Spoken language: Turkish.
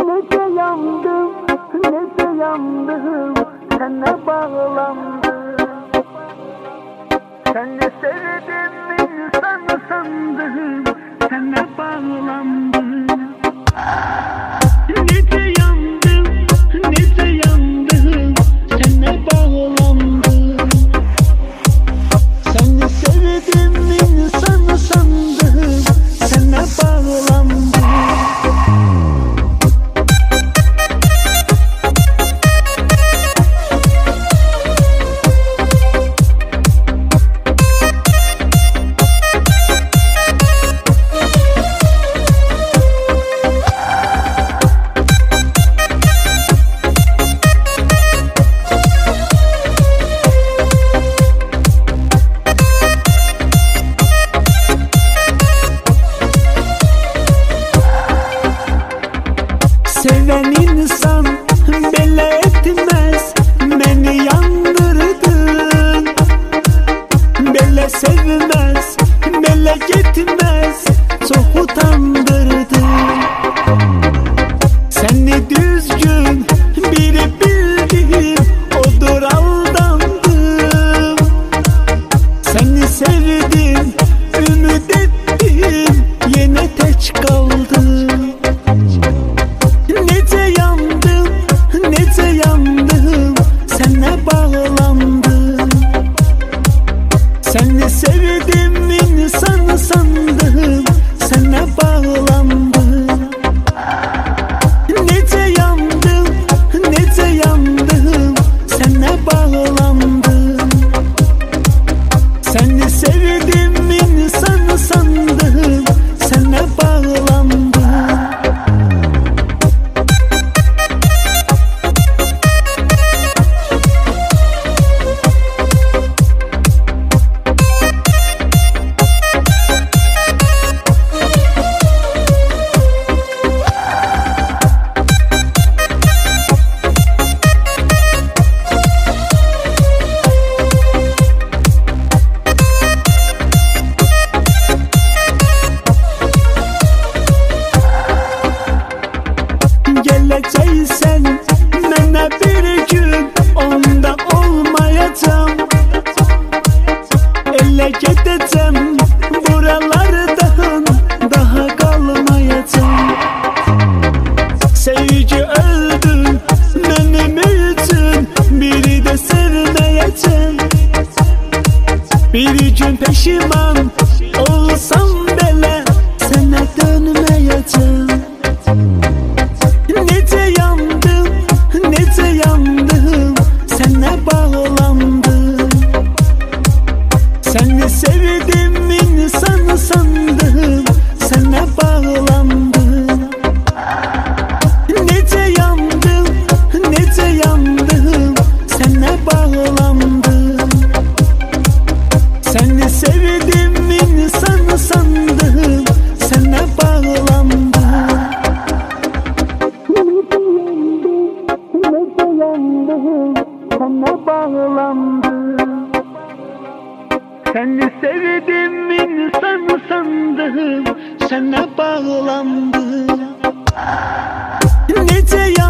Nece yandım, nece yandım, sana bağlandım. Seni sevdim, insanı sandım, sana bağlandım. Nece yandım, nece yandım, sana bağlandım. Seni sevdim, insanı sandım, sana bağlandım. Seven insan belli etmez, beni yandırdın. Belle sevmez, belle gitmez, çok utandırdın. Seni düzgün biri bildim, odur aldandım. Seni sevdim, ümit ettim, yine teç kaldım. Nece yandım, nece yandım, sana bağlandım. Seni sevdim, insanı sandım, sana bağlandım. Nece yandım, nece yandım, sana bağlandım. Seni sevdim, insanı sandım, sana bağlandım. Geleceksen mənə bir gün, onda olmayacağım. Elə gedəcəm buralardan, daha kalmayacağım. Sevgi öldü benim için, biri de sevmeyeceğim. Bir gün peşiman olsam belə, sana dönmeyeceğim. Nece yandım, nece yandım, sana bağlandım. Seni sevdim, insanı sandım, sana bağlandım. Nece yandım, nece yandım, sana bağlandım. Seni sevdim, insanı sandım, sana bağlandım. Sana bağlandım. Seni sevdim, insanı sandım, sana bağlandım. Nece